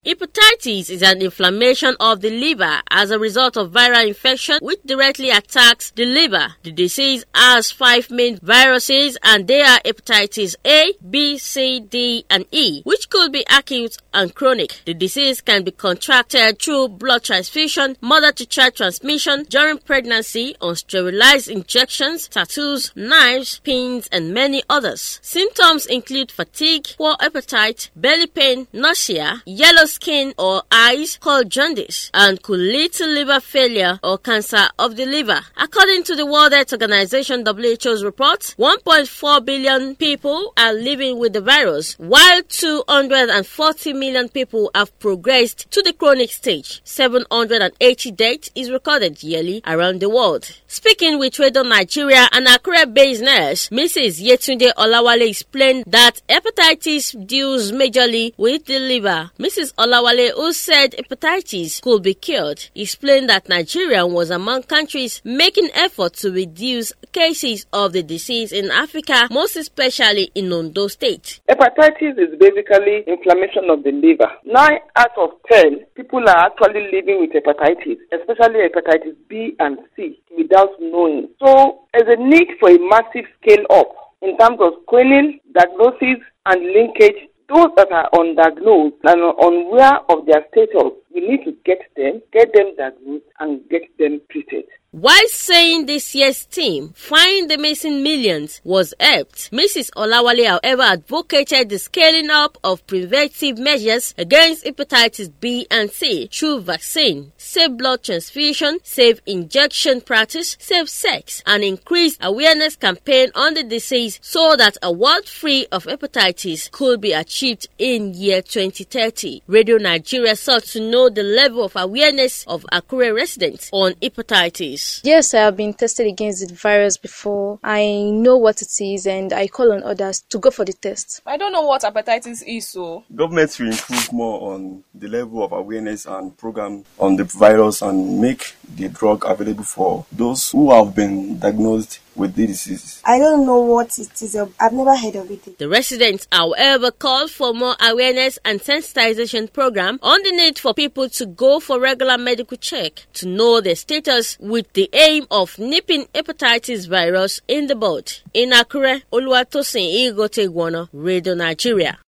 Hepatitis is an inflammation of the liver as a result of viral infection which directly attacks the liver. The disease has 5 main viruses and they are hepatitis A, B, C, D, and E, which could be acute and chronic. The disease can be contracted through blood transfusion, mother-to-child transmission, during pregnancy, unsterilized injections, tattoos, knives, pins, and many others. Symptoms include fatigue, poor appetite, belly pain, nausea, yellow skin or eyes called jaundice, and could lead to liver failure or cancer of the liver. According to the World Health Organization (WHO's) report, 1.4 billion people are living with the virus, while 240 million people have progressed to the chronic stage. 780 deaths is recorded yearly around the world. Speaking with Radio Nigeria, an Akure-based nurse, Mrs. Yetunde Olawale explained that hepatitis deals majorly with the liver. Mrs. Olawale, who said hepatitis could be cured, explained that Nigeria was among countries making efforts to reduce cases of the disease in Africa, most especially in Ondo State. Hepatitis is basically inflammation of the liver. 9 out of 10 people are actually living with hepatitis, especially hepatitis B and C, without knowing. So there's a need for a massive scale up in terms of screening, diagnosis, and linkage. Those that are undiagnosed and unaware of their status, we need to get them diagnosed, and get them treated. While saying this year's theme, Find the Missing Millions, was helped, Mrs. Olawale, however, advocated the scaling up of preventive measures against hepatitis B and C through vaccine, safe blood transfusion, safe injection practice, safe sex, and increased awareness campaign on the disease so that a world free of hepatitis could be achieved in year 2030. Radio Nigeria sought to know the level of awareness of Akure residents on hepatitis. Yes, I have been tested against the virus before. I know what it is and I call on others to go for the test. I don't know what hepatitis is, so government should improve more on the level of awareness and program on the virus and make the drug available for those who have been diagnosed with the disease. I don't know what it is. I've never heard of it. The residents, however, called for more awareness and sensitization program on the need for people to go for regular medical check to know their status with the aim of nipping hepatitis virus in the bud. In Akure, Oluwatosin Igotegwana, Radio Nigeria.